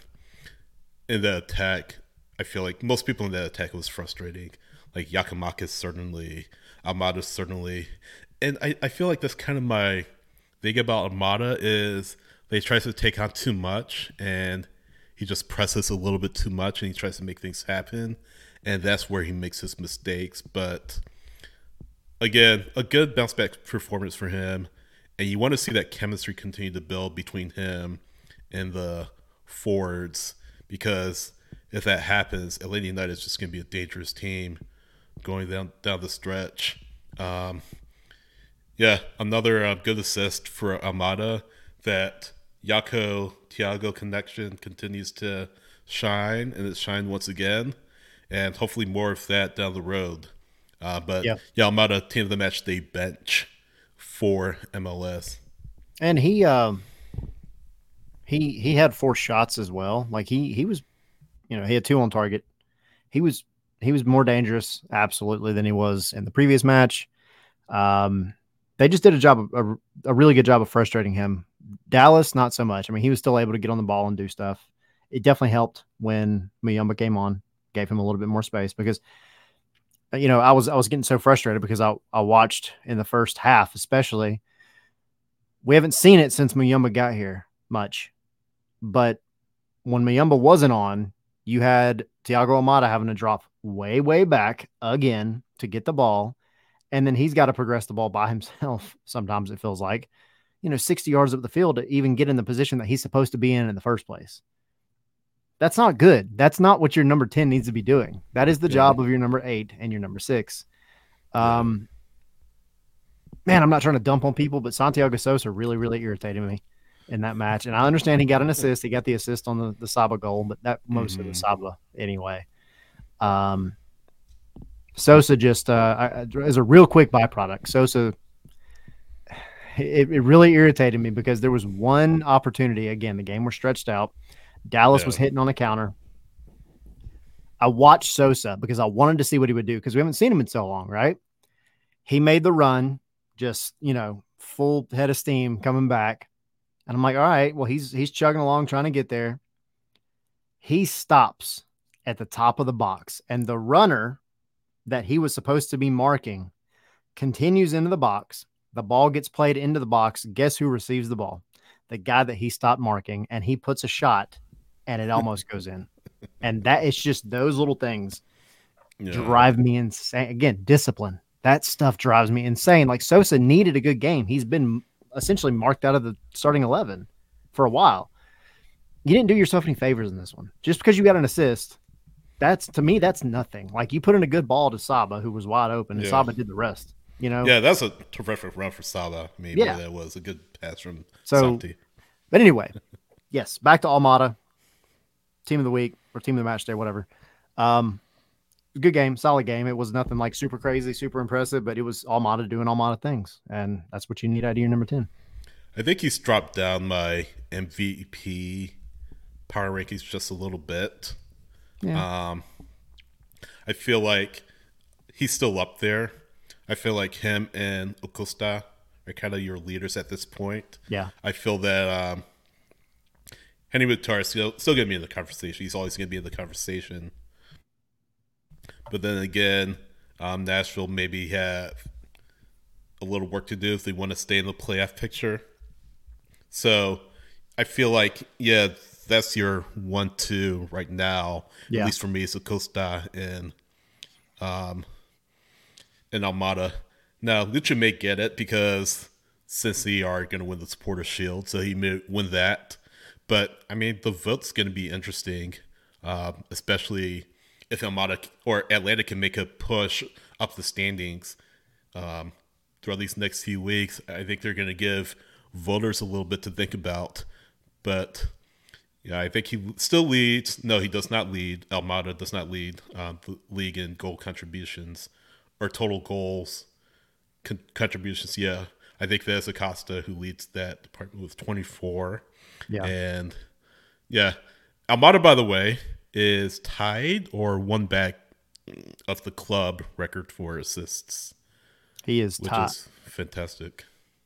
in the attack, I feel like most people in the attack was frustrating. Like Giakoumakis certainly, Almada certainly. And I, I feel like that's kind of my thing about Almada is they try to take on too much and he just presses a little bit too much and he tries to make things happen. And that's where he makes his mistakes. But again, a good bounce back performance for him. And you want to see that chemistry continue to build between him and the forwards because if that happens, Atlanta United is just going to be a dangerous team going down down the stretch. Um, yeah, another uh, good assist for Almada. That Yako Thiago connection continues to shine, and it's shined once again, and hopefully more of that down the road. Uh, but yeah, yeah Almada, team of the match day bench for M L S, and he um, he he had four shots as well. Like he he was, you know, he had two on target. He was. He was more dangerous, absolutely, than he was in the previous match. Um, they just did a job, of, a, a really good job of frustrating him. Dallas, not so much. I mean, he was still able to get on the ball and do stuff. It definitely helped when Muyumba came on, gave him a little bit more space because, you know, I was I was getting so frustrated because I I watched in the first half, especially. We haven't seen it since Muyumba got here much, but when Muyumba wasn't on, you had Thiago Almada having to drop way, way back again to get the ball. And then he's got to progress the ball by himself. Sometimes it feels like, you know, sixty yards up the field to even get in the position that he's supposed to be in in the first place. That's not good. That's not what your number ten needs to be doing. That is the yeah. job of your number eight and your number six. Um, man, I'm not trying to dump on people, but Santiago Sosa really, really irritated me. in that match. And I understand he got an assist. He got the assist on the, the Saba goal, but that mostly Mhm. was Saba anyway. Um, Sosa just uh, as a real quick byproduct. Sosa, it, it really irritated me because there was one opportunity. Again, the game was stretched out. Dallas Yeah. was hitting on a counter. I watched Sosa because I wanted to see what he would do because we haven't seen him in so long, right? He made the run, just, you know, full head of steam coming back. And I'm like, all right, well, he's he's chugging along trying to get there. He stops at the top of the box, and the runner that he was supposed to be marking continues into the box. The ball gets played into the box. Guess who receives the ball? The guy that he stopped marking, and he puts a shot, and it almost goes in. And that is just those little things Yeah. drive me insane. Again, discipline. That stuff drives me insane. Like Sosa needed a good game. He's been essentially marked out of the starting eleven for a while. You didn't do yourself any favors in this one. Just because you got an assist, that's to me, that's nothing. Like you put in a good ball to Saba, who was wide open, and Yeah. Saba did the rest. You know? Yeah, that's a terrific run for Saba. I mean, Yeah. that was a good pass from So- Santi. But anyway, yes, back to Almada. Team of the week or team of the match day, whatever. Um, good game, solid game. It was nothing like super crazy, super impressive, but it was Almada doing Almada things. And that's what you need out of your number ten. I think he's dropped down my M V P power rankings just a little bit. Yeah. Um, I feel like he's still up there. I feel like him and Acosta are kind of your leaders at this point. Yeah. I feel that um, Henry Mukhtar is still, still going to be in the conversation. He's always going to be in the conversation. But then again, um, Nashville maybe have a little work to do if they want to stay in the playoff picture. So I feel like, yeah, that's your one two right now. Yeah. At least for me, it's Acosta and um and Almada. Now Lucha may get it because since they are going to win the Supporter Shield, so he may win that. But I mean, the vote's going to be interesting, um, especially if Almada or Atlanta can make a push up the standings um, throughout these next few weeks. I think they're going to give voters a little bit to think about. But yeah, I think he still leads. No, he does not lead. Almada does not lead um, the league in goal contributions or total goals con- contributions. Yeah, I think that's Acosta who leads that department with twenty-four. Yeah. And yeah, Almada, by the way, is tied or one back of the club record for assists, He is which tied. is fantastic.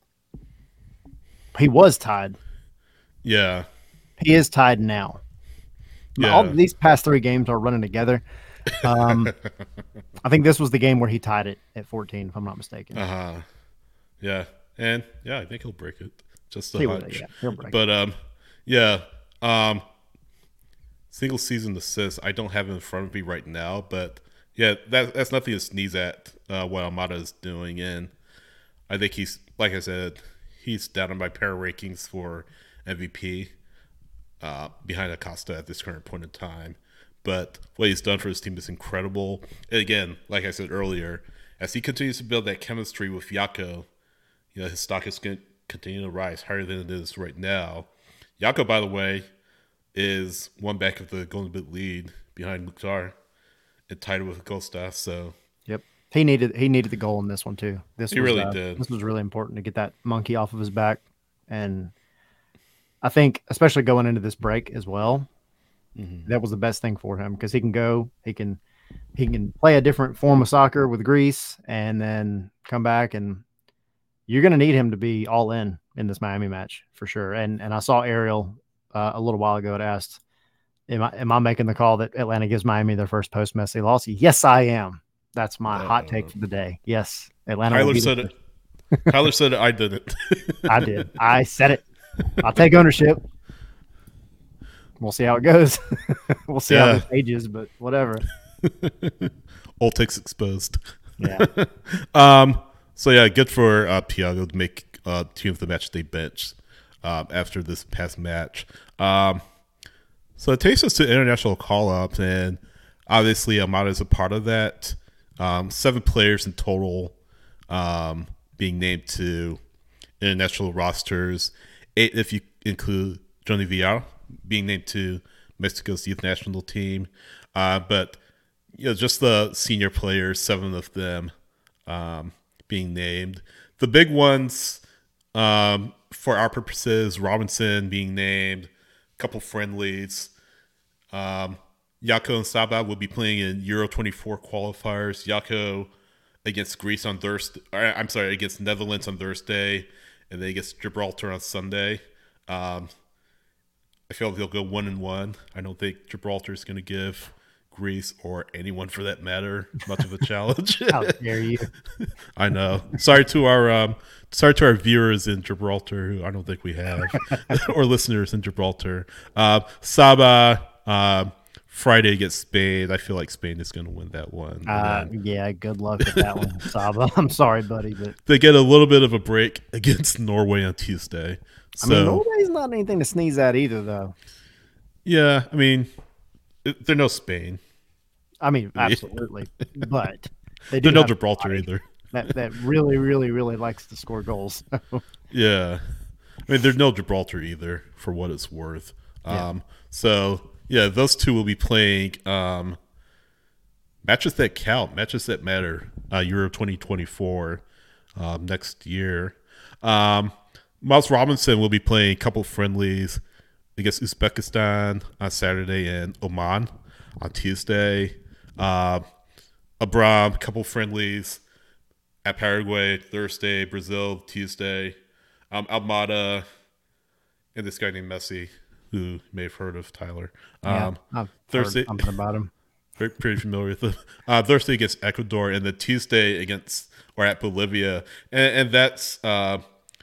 He was tied. Yeah. He is tied now. Yeah. All these past three games are running together. Um, I think this was the game where he tied it at fourteen, if I'm not mistaken. Uh huh. Yeah. And yeah, I think he'll break it. Just a He will, hunch. yeah, he'll break but um, yeah. Um, single season assists. I don't have it in front of me right now, but yeah, that that's nothing to sneeze at. Uh, what Almada is doing, and I think he's like I said, he's down in my power rankings for M V P, uh, behind Acosta at this current point in time. But what he's done for his team is incredible. And again, like I said earlier, as he continues to build that chemistry with Yako, you know, his stock is going to continue to rise higher than it is right now. Yako, by the way, is one back of the Golden Boot lead behind Mukhtar and tied with Acosta. So Yep. He needed he needed the goal in this one too. This He was, really uh, did. This was really important to get that monkey off of his back, and I think especially going into this break as well, Mhm. that was the best thing for him because he can go, he can he can play a different form of soccer with Greece, and then come back, and you're going to need him to be all in in this Miami match for sure. And and I saw Ariel uh, a little while ago had asked, "Am I am I making the call that Atlanta gives Miami their first post Messi loss?" Yes, I am. That's my hot take for the day. Yes, Atlanta. will Tyler be said the- it. Tyler said it. I did it. I did. I said it. I'll take ownership. We'll see how it goes. We'll see how Yeah. this ages, but whatever. Old takes exposed. Yeah. Um. So yeah, good for uh, Thiago to make uh, team of the match day bench um, after this past match. Um. So it takes us to international call-ups, and obviously Amada is a part of that. Um, seven players in total um, being named to international rosters. eight if you include Johnny Villar being named to Mexico's youth national team. Uh, but you know, just the senior players, seven of them um, being named. The big ones, um, for our purposes, Robinson being named, a couple friendlies. Um, Yako and Saba will be playing in Euro twenty-four qualifiers. Yako against Greece on Thursday. I'm sorry, against Netherlands on Thursday, and then against Gibraltar on Sunday. Um, I feel like they'll go one and one. I don't think Gibraltar is going to give Greece, or anyone for that matter, much of a challenge. How dare you? I know. Sorry to our um, sorry to our viewers in Gibraltar, who I don't think we have, or listeners in Gibraltar. Uh, Saba. Uh, Friday against Spain. I feel like Spain is going to win that one. Uh, yeah, good luck with that one, Saba. I'm sorry, buddy, but they get a little bit of a break against Norway on Tuesday. So, I mean, Norway's not anything to sneeze at either, though. Yeah, I mean, it, they're no Spain. I mean, absolutely, but they do they're no Gibraltar either. That that really, really, really likes to score goals. Yeah, I mean, they're no Gibraltar either, for what it's worth. Yeah. Um, so. Yeah, those two will be playing um, matches that count, matches that matter. Uh, Euro twenty twenty-four um, next year. Um, Miles Robinson will be playing a couple friendlies against Uzbekistan on Saturday and Oman on Tuesday. Uh, Abram, couple friendlies at Paraguay Thursday, Brazil Tuesday. Um, Almada and this guy named Messi, who you may have heard of, Tyler. Um, yeah, I've Thursday, heard something about him. Very, pretty familiar with him. Uh, Thursday against Ecuador, and then Tuesday against or at Bolivia, and, and that's uh,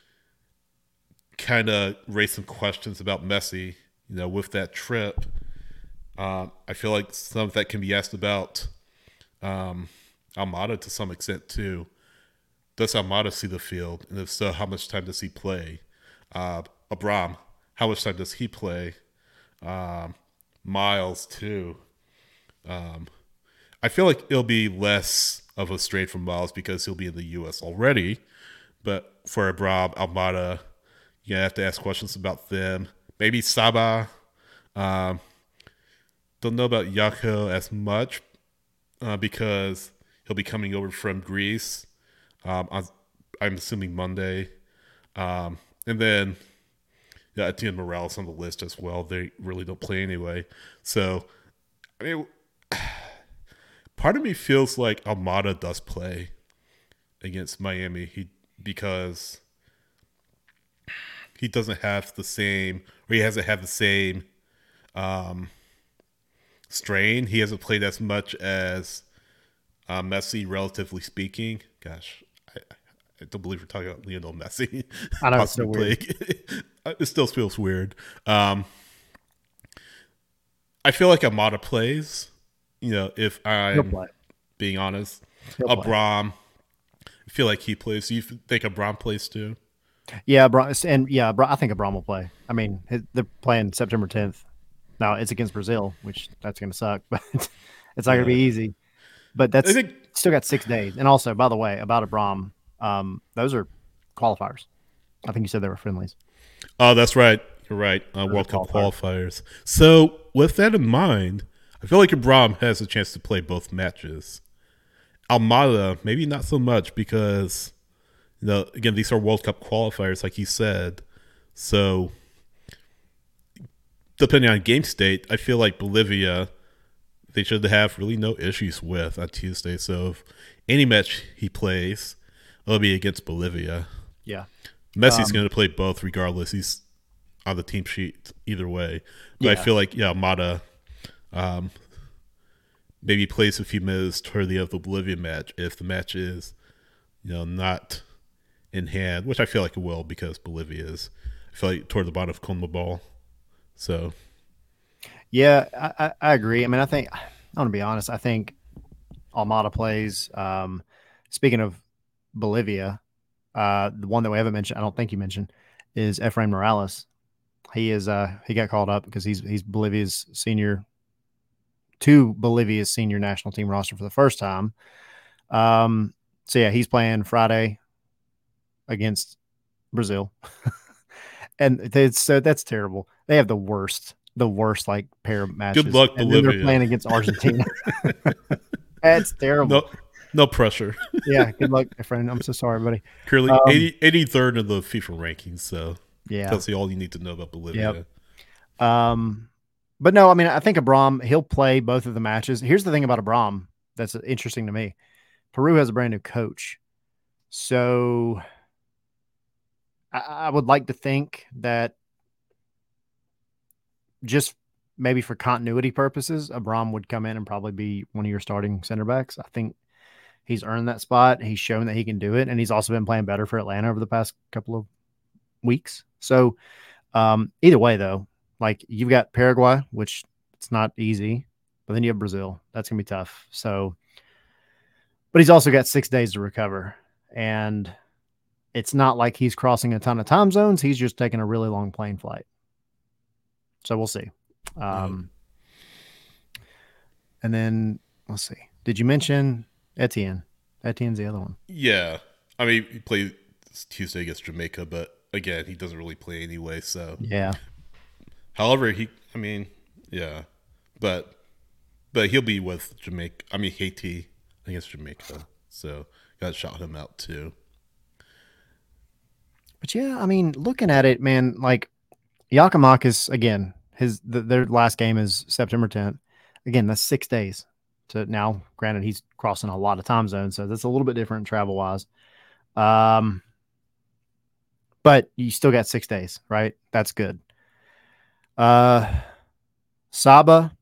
kind of raised some questions about Messi. You know, with that trip, um, I feel like some of that can be asked about um, Almada to some extent too. Does Almada see the field, and if so, how much time does he play? Uh, Abram, how much time does he play? Um, Miles too. Um, I feel like it'll be less of a strain from Miles because he'll be in the U S already. But for Abram, Almada, you have to ask questions about them. Maybe Saba. Um, don't know about Yako as much uh, because he'll be coming over from Greece. Um, on, I'm assuming Monday. Um, and then yeah, Etienne Morales on the list as well. They really don't play anyway. So, I mean, part of me feels like Almada does play against Miami he, because he doesn't have the same, or he hasn't had the same um, strain. He hasn't played as much as uh, Messi, relatively speaking. Gosh, I, I don't believe we're talking about Lionel Messi. I know, it's so weird. It still feels weird. Um, I feel like Almada plays. You know, if I'm being honest, He'll Abram, I feel like he plays. Do you think Abram plays too? Yeah, Abram, and yeah, I think Abram will play. I mean, they're playing September tenth. Now it's against Brazil, which that's going to suck, but it's not going to be easy. But that's I think, still got six days. And also, by the way, about Abram, um, those are qualifiers. I think you said they were friendlies. Oh, that's right. You're right. Uh, World Cup qualifiers. So with that in mind, I feel like Abram has a chance to play both matches. Almada, maybe not so much because, you know, again, these are World Cup qualifiers, like you said. So depending on game state, I feel like Bolivia, they should have really no issues with on Tuesday. So if any match he plays, it'll be against Bolivia. Yeah. Messi's um, going to play both regardless. He's on the team sheet either way. But yeah. I feel like, yeah, Almada um, maybe plays a few minutes toward the end of the Bolivia match if the match is, you know, not in hand, which I feel like it will because Bolivia is, I feel like, toward the bottom of CONMEBOL. So. Yeah, I, I, I agree. I mean, I think, I want to be honest, I think Almada plays. Um, speaking of Bolivia, uh, the one that we haven't mentioned, I don't think you mentioned, is Efrain Morales. He is uh, he got called up because he's he's Bolivia's senior, to Bolivia's senior national team roster for the first time. Um, so yeah, he's playing Friday against Brazil. and it's so that's terrible. They have the worst, the worst like pair of matches. Good luck, and then Bolivia. they're playing against Argentina. That's terrible. No, no pressure. Yeah, good luck, my friend. I'm so sorry, buddy. Currently Um, eighty, eighty-third in the FIFA rankings, so Yeah. that's all you need to know about Bolivia. Yep. Um, but no, I mean, I think Abram, he'll play both of the matches. Here's the thing about Abram that's interesting to me. Peru has a brand new coach. So I, I would like to think that just maybe for continuity purposes, Abram would come in and probably be one of your starting center backs. I think he's earned that spot. He's shown that he can do it. And he's also been playing better for Atlanta over the past couple of weeks. So um, either way, though, like you've got Paraguay, which it's not easy, but then you have Brazil. That's going to be tough. So, but he's also got six days to recover. And it's not like he's crossing a ton of time zones. He's just taking a really long plane flight. So we'll see. Um, yeah. And then let's see. Did you mention Etienne? Etienne's the other one. Yeah. I mean, he played Tuesday against Jamaica, but again, he doesn't really play anyway. So yeah. However, he, I mean, yeah, but but he'll be with Jamaica. I mean, Haiti against Jamaica. So got to shout him out too. But yeah, I mean, looking at it, man, like Giakoumakis, again, his the, their last game is September tenth. Again, that's six days to now. Granted, he's crossing a lot of time zones, so that's a little bit different travel wise. Um, but you still got six days, right? That's good. Uh, Saba,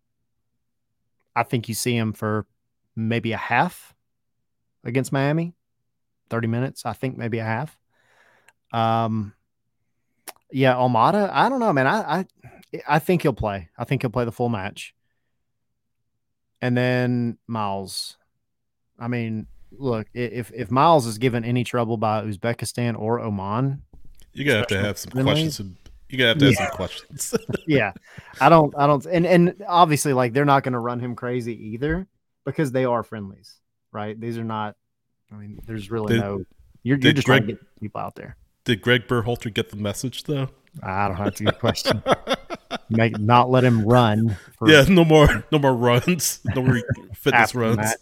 I think you see him for maybe a half against Miami, thirty minutes. I think maybe a half. Um, yeah, Almada, I don't know, man. I, I, I think he'll play. I think he'll play the full match. And then Miles. I mean, look, if if Miles is given any trouble by Uzbekistan or Oman, you're gonna have to have some questions. You gotta have to have yeah. some questions. yeah, I don't, I don't, and and obviously, like they're not going to run him crazy either because they are friendlies, right? These are not. I mean, there's really did, no. You're, you're just Greg, trying to get people out there. Did Greg Berhalter get the message though? I don't know. That's a good question. Make not let him run. For yeah, no more, no more runs, no more fitness runs.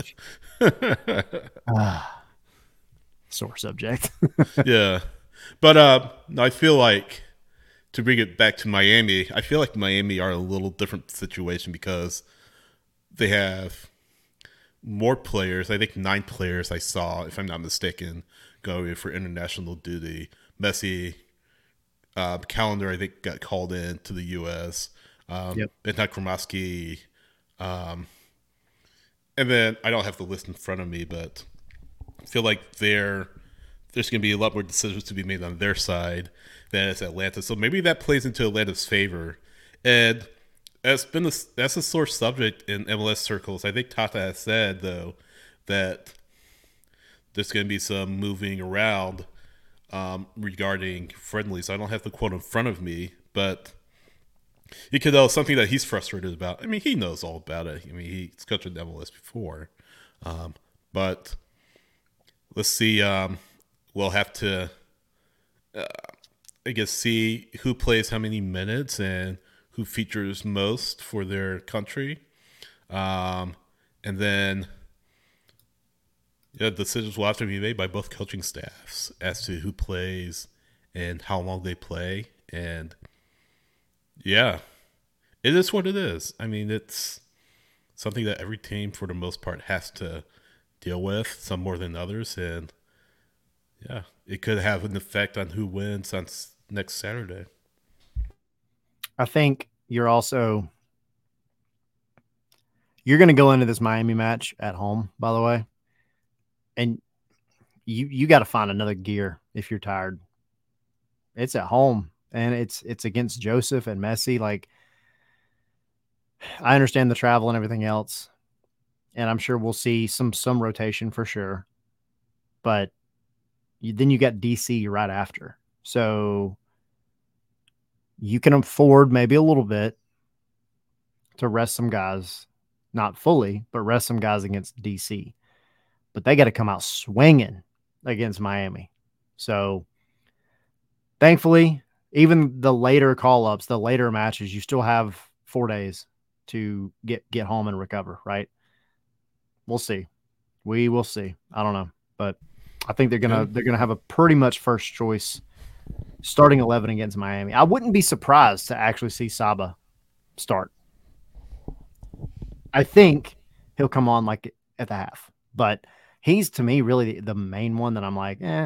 uh, sore subject. yeah, but uh, I feel like to bring it back to Miami, I feel like Miami are a little different situation because they have more players. I think nine players I saw, if I'm not mistaken, going for international duty. Messi, uh, Calendar, I think, got called in to the U S. Um, yep. Bentak Kromaski. Um, and then I don't have the list in front of me, but I feel like there, there's going to be a lot more decisions to be made on their side than it's Atlanta. So maybe that plays into Atlanta's favor. And that's been a, that's a sore subject in M L S circles. I think Tata has said, though, that there's going to be some moving around um, regarding friendlies. I don't have the quote in front of me, but you could know something that he's frustrated about. I mean, he knows all about it. I mean, he's coached in M L S before. Um, but let's see. Um, we'll have to, uh, I guess, see who plays how many minutes and who features most for their country. Um, and then yeah, decisions will have to be made by both coaching staffs as to who plays and how long they play. And yeah, it is what it is. I mean, it's something that every team, for the most part, has to deal with, some more than others. And yeah, it could have an effect on who wins on next Saturday. I think you're also you're going to go into this Miami match at home, by the way, and you you got to find another gear if you're tired. It's at home, and it's it's against Joseph and Messi. Like, I understand the travel and everything else, and I'm sure we'll see some some rotation for sure. But you, then you got D C right after, so you can afford maybe a little bit to rest some guys, not fully, but rest some guys against D C. But they got to come out swinging against Miami. So thankfully, even the later call ups, the later matches, you still have four days to get get home and recover. Right? We'll see. We will see. I don't know, but I think they're gonna they're gonna have a pretty much first choice starting eleven against Miami. I wouldn't be surprised to actually see Saba start. I think he'll come on like at the half, but he's to me really the, the main one that I'm like, eh.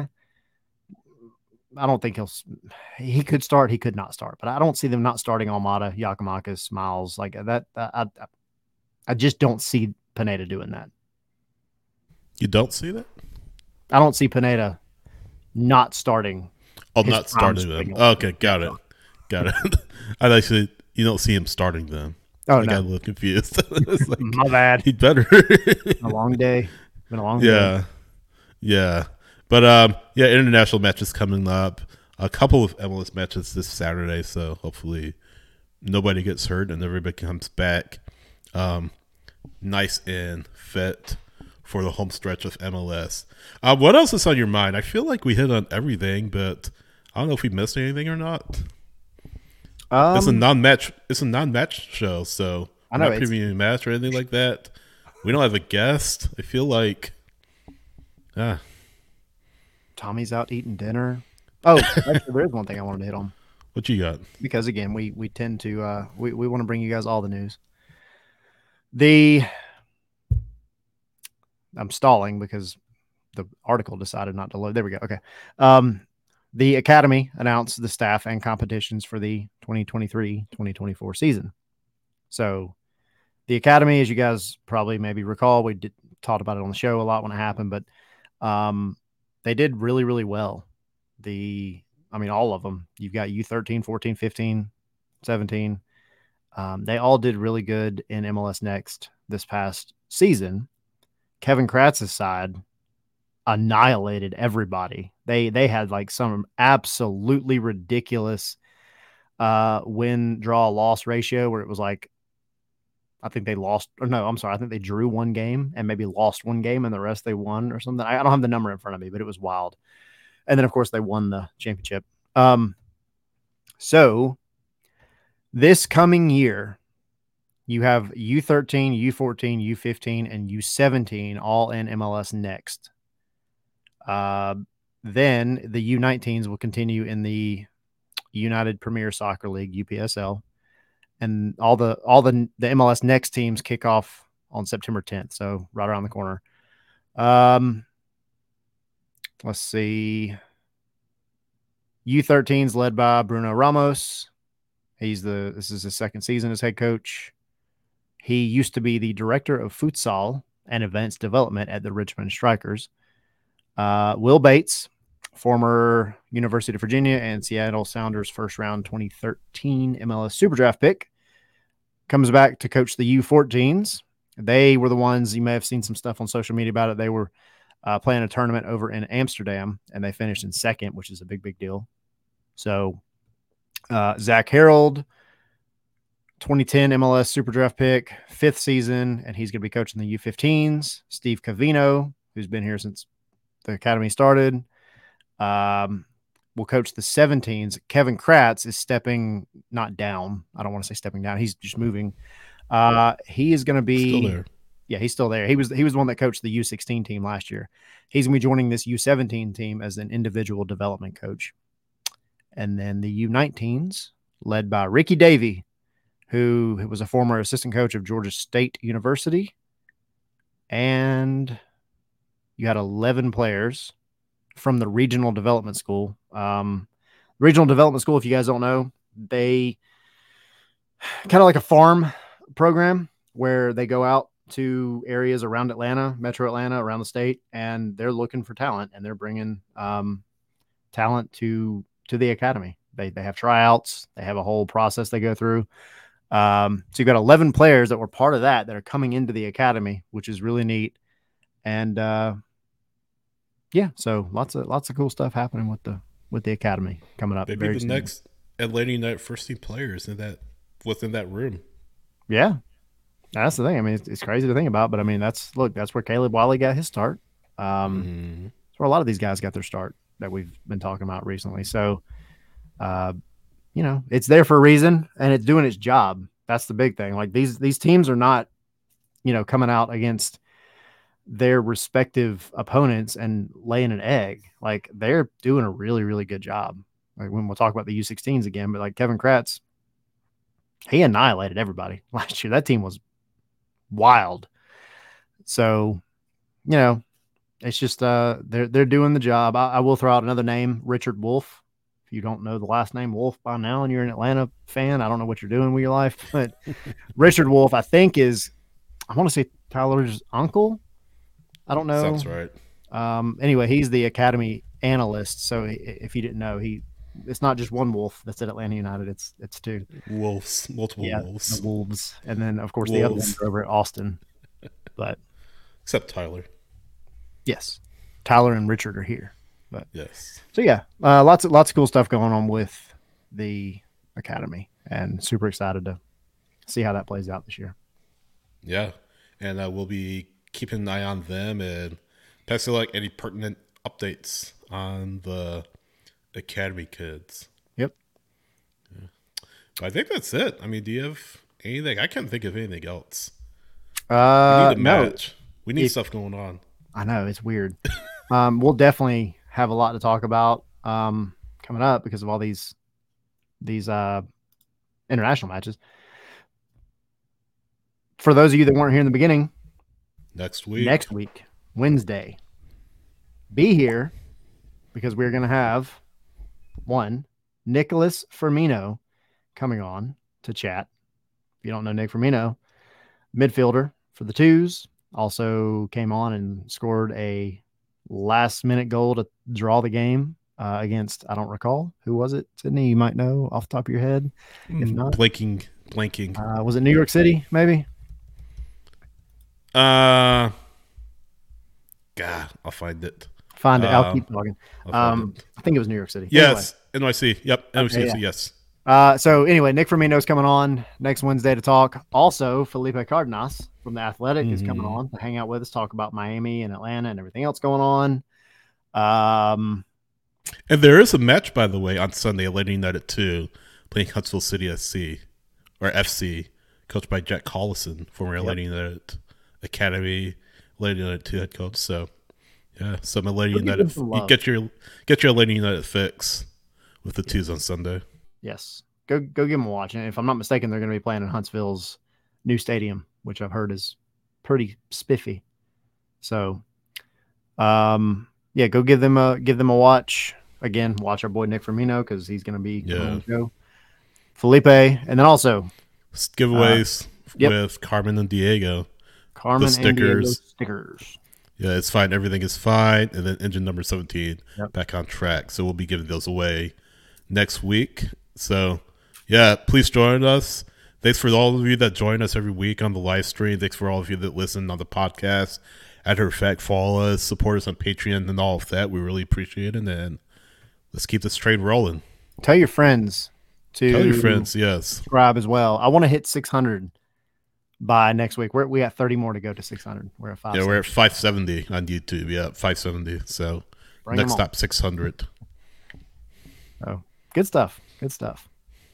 I don't think he'll. He could start. He could not start, but I don't see them not starting Almada, Giakoumakis, Miles like that. I, I, I just don't see Pineda doing that. You don't see that? I don't see Pineda not starting. Oh, not starting them. Okay, got it. Got it. I actually, you don't see him starting them. Oh, I no. got a little confused. Like, my bad. He'd better. A long day. Been a long yeah. day. Yeah. But, um, yeah, international matches coming up. A couple of M L S matches this Saturday, so hopefully nobody gets hurt and everybody comes back um, nice and fit for the home stretch of M L S. Uh, what else is on your mind? I feel like we hit on everything, but I don't know if we missed anything or not. Um, it's a non-match. It's a non-match show, so I know, not previewing a match or anything like that. We don't have a guest. I feel like, ah, Tommy's out eating dinner. Oh, actually, there is one thing I wanted to hit on. What you got? Because again, we we tend to uh, we we want to bring you guys all the news. The I'm stalling because the article decided not to load. There we go. Okay. Um, the Academy announced the staff and competitions for the twenty twenty-three twenty twenty-four season. So the Academy, as you guys probably maybe recall, we did talked about it on the show a lot when it happened, but um, they did really, really well. The, I mean, all of them. You've got U thirteen, fourteen, fifteen, seventeen. Um, they all did really good in M L S Next this past season. Kevin Kratz's side annihilated everybody. They they had like some absolutely ridiculous uh, win, draw, loss ratio where it was like, I think they lost, or no, I'm sorry, I think they drew one game and maybe lost one game and the rest they won or something. I don't have the number in front of me, but it was wild. And then, of course, they won the championship. Um, so this coming year, you have U thirteen, U fourteen, U fifteen, and U seventeen all in M L S Next. Uh, then the U nineteens will continue in the United Premier Soccer League, U P S L. And all the all the, the M L S Next teams kick off on September tenth, so right around the corner. Um, let's see. U thirteens led by Bruno Ramos. He's the this is his second season as head coach. He used to be the director of futsal and events development at the Richmond Strikers. Uh, Will Bates, former University of Virginia and Seattle Sounders first round twenty thirteen M L S Super Draft pick, comes back to coach the U fourteens. They were the ones, you may have seen some stuff on social media about it. They were uh, playing a tournament over in Amsterdam, and they finished in second, which is a big, big deal. So uh, Zach Harold, twenty ten M L S Super Draft pick, fifth season, and he's going to be coaching the U fifteens. Steve Cavino, who's been here since the academy started, um, will coach the seventeens. Kevin Kratz is stepping, not down. I don't want to say stepping down. He's just moving. Uh, he is going to be Still there. Yeah, he's still there. He was he was the one that coached the U sixteen team last year. He's going to be joining this U seventeen team as an individual development coach. And then the U nineteens, led by Ricky Davey, who was a former assistant coach of Georgia State University. And you had eleven players from the Regional Development School. Um, Regional Development School, if you guys don't know, they kind of like a farm program where they go out to areas around Atlanta, Metro Atlanta, around the state, and they're looking for talent, and they're bringing um, talent to to the academy. They they have tryouts. They have a whole process they go through. Um, so you've got eleven players that were part of that that are coming into the academy, which is really neat. And uh, yeah, so lots of lots of cool stuff happening with the with the academy coming up. Maybe very the soon. next Atlanta United first team players in that within that room. Yeah, that's the thing. I mean, it's, it's crazy to think about, but I mean, that's look, that's where Caleb Wiley got his start. Um, Mm-hmm. That's where a lot of these guys got their start that we've been talking about recently. So, uh, you know, it's there for a reason and it's doing its job. That's the big thing. Like these these teams are not, you know, coming out against their respective opponents and laying an egg. Like they're doing a really, really good job. Like when we'll talk about the U sixteens again, but like Kevin Kratz, he annihilated everybody last year. That team was wild. So, you know, it's just uh they're they're doing the job. I, I will throw out another name, Richard Wolf. If you don't know the last name Wolf by now and you're an Atlanta fan, I don't know what you're doing with your life, but Richard Wolf, I think is, I want to say Tyler's uncle. I don't know. Sounds right. Um, anyway, he's the academy analyst. So if you didn't know, he it's not just one Wolf that's at Atlanta United. It's it's two Wolves, multiple yeah, wolves. The Wolves, and then of course Wolves. the other ones are over at Austin. But except Tyler. Yes, Tyler and Richard are here. But yes. So yeah, uh, lots of lots of cool stuff going on with the academy, and super excited to see how that plays out this year. Yeah, and uh, we'll be keeping an eye on them and passing like any pertinent updates on the academy kids. Yep. Yeah. I think that's it. I mean, do you have anything? I can't think of anything else. Uh, we need a no. match. We need if, stuff going on. I know it's weird. um, we'll definitely have a lot to talk about um, coming up because of all these these uh, international matches. For those of you that weren't here in the beginning, next week, next week, Wednesday, be here because we're going to have one Nicholas Firmino coming on to chat. If you don't know Nick Firmino, midfielder for the Twos, also came on and scored a last minute goal to draw the game uh, against, I don't recall. Who was it, Sydney? You might know off the top of your head. If not, blanking, blanking. Uh, was it New York City, maybe? Uh, God, I'll find it. Find it. Um, I'll keep talking. Um, it. I think it was New York City. Yes, anyway. N Y C. Yep, N Y C. Okay, yeah. Yes. Uh, so anyway, Nick Firmino's coming on next Wednesday to talk. Also, Felipe Cardenas from The Athletic mm-hmm. is coming on to hang out with us, talk about Miami and Atlanta and everything else going on. Um, and there is a match, by the way, on Sunday, Atlanta United two, playing Huntsville City S C or F C, coached by Jack Collison, former Atlanta yep. United Academy, Atlanta United two head coach. So, yeah, some Atlanta we'll United, you get your get your Atlanta United fix with the twos on Sunday. Yes, go go give them a watch. And if I'm not mistaken, they're going to be playing in Huntsville's new stadium, which I've heard is pretty spiffy. So, um, yeah, go give them a give them a watch. Again, watch our boy Nick Firmino because he's going to be yeah. on the show. Felipe, and then also giveaways uh, yep. with Carmen and Diego. Carmen the stickers. and Diego stickers. Yeah, it's fine. Everything is fine. And then engine number seventeen yep. back on track. So we'll be giving those away next week. So, yeah, please join us. Thanks for all of you that join us every week on the live stream. Thanks for all of you that listen on the podcast. At her fact, follow us, support us on Patreon and all of that. We really appreciate it. And let's keep this train rolling. Tell your friends to Tell your friends, yes. subscribe as well. I want to hit six hundred by next week. We're, we got thirty more to go to six hundred. We're at five. Yeah, we're at five seventy on YouTube. Yeah, five seventy. So Bring next stop, six hundred. Oh, good stuff. Good stuff.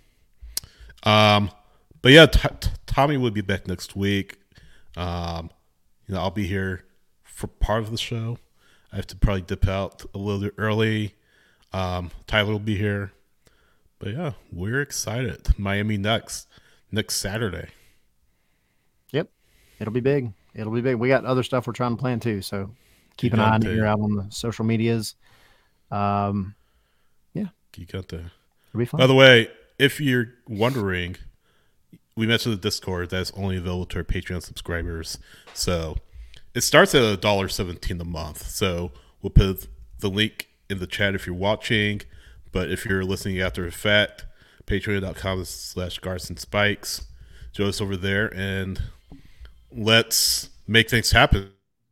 Um, but yeah, t- t- Tommy will be back next week. Um, you know, I'll be here for part of the show. I have to probably dip out a little bit early. Um, Tyler will be here. But yeah, we're excited. Miami next, next Saturday. Yep. It'll be big. It'll be big. We got other stuff we're trying to plan too. So keep an eye on it. You're out on the social medias. Um, yeah. Geek out there. It'll be fun. By the way, if you're wondering, we mentioned the Discord that's only available to our Patreon subscribers. So it starts at one dollar seventeen a month. So we'll put the link in the chat if you're watching. But if you're listening after the fact, patreon.com slash Garson Spikes. Join us over there and let's make things happen.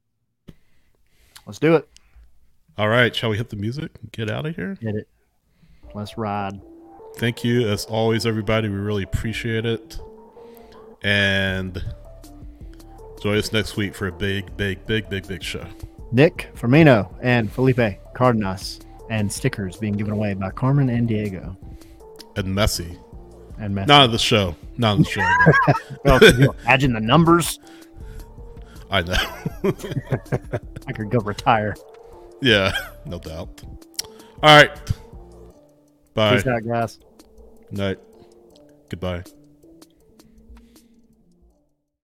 Let's do it. All right. Shall we hit the music and get out of here? Get it. Let's ride. Thank you, as always, everybody. We really appreciate it. And join us next week for a big, big, big, big, big show. Nick Firmino and Felipe Cardenas and stickers being given away by Carmen and Diego. and Messi. And Messi. Not on the show. Not on the show. Well, can you imagine the numbers? I know. I could go retire. Yeah, no doubt. All right. Bye. Peace out, guys. Night. Goodbye.